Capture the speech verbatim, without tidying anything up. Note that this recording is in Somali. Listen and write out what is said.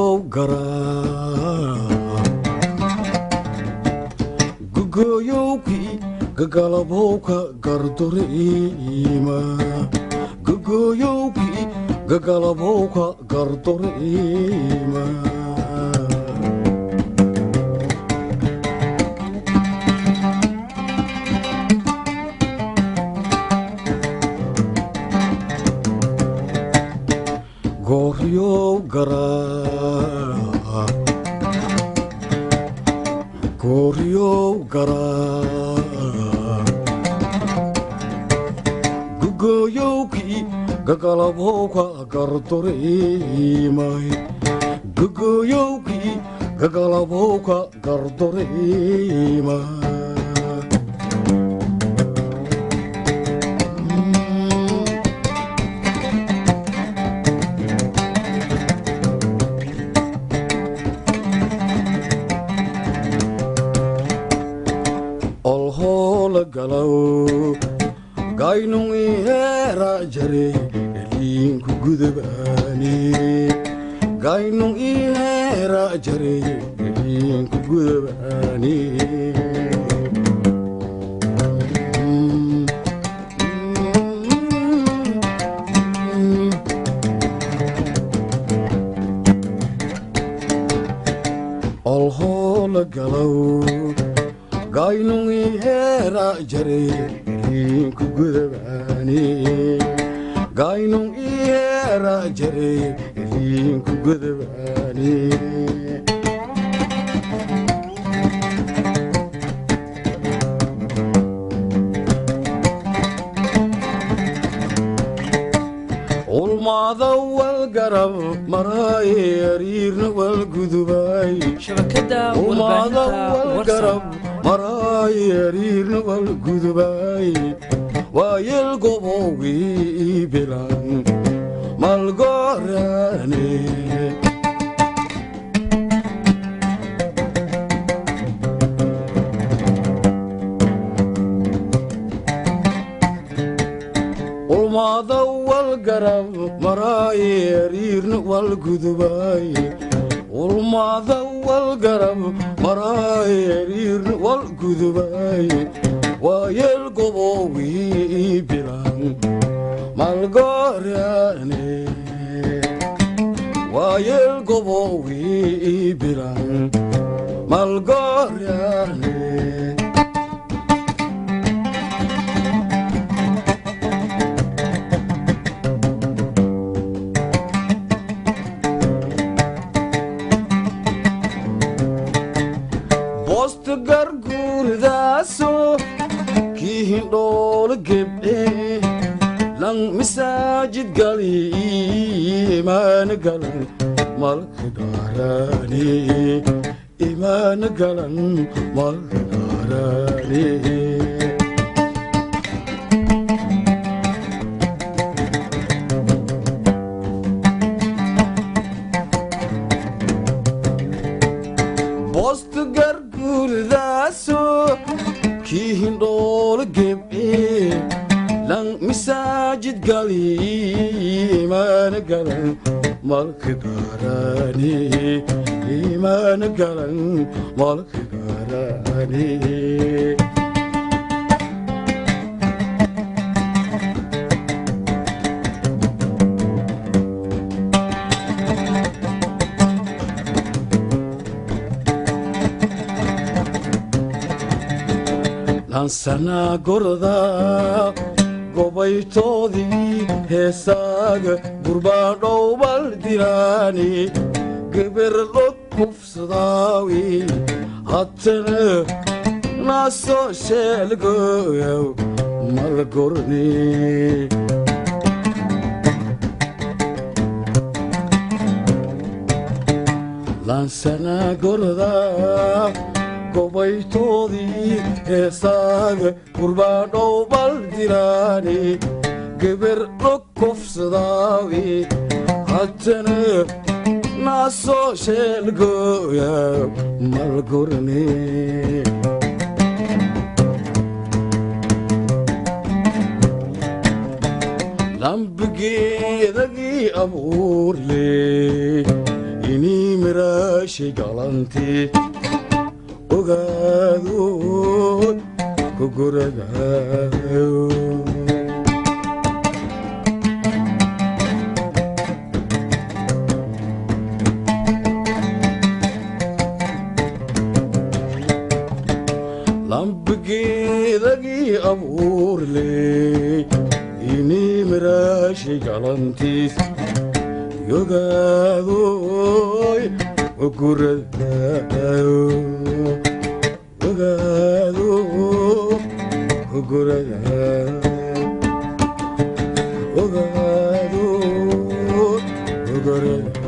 gara gugoyowki gagalabowka gardoreema gugoyowki gagalabowka gardoreema Goryo gara Goryo gara Gugoyoki gagalabowka gardoreema Gugoyoki gagalabowka gardoreema Galaw gaynung ihera jare linku gudabani gaynung ihera jare linku gudabani All hol galaw gaynung ihera jare linku gudabani gaynung ihera jare linku gudabani ulmada wal garab maray yarirna wal gudubay shabakada ulmada wal garab maray yarirna wal gudubay wayel gobowi bilan malgorane ulmada wal garab maray yarirna wal gudubay ulmada wal garab maray yarirna wal gudubay wayel gobowi bilan malgorane wayel gobowi bilan malgorane gargurdaso kihin dol gebde lang misajid gali iman galan malkadarani iman galan malkadarani bost gargurdaso kihin dol gebde lang misajid gali iman galan malkadarani iman galan malkadarani lansana gorda gobaytoodii heesaaga gurbadhow baldirani geberlod kufsadaawi hatana naso sheelgoyow malgorni lansana gorda gobaytoodii heesaaga gurbadhow baldirani geberlo kufsadaawi hatana naso sheelgoyow malgorni lambigeedagii abuurle ini miraashi galantii ogaadood ku guragaayo lambigeedagii abuurley inii miraashi galantiis yogaadoy oguragaayo ogaado oguragaayo ogaado oguragaayo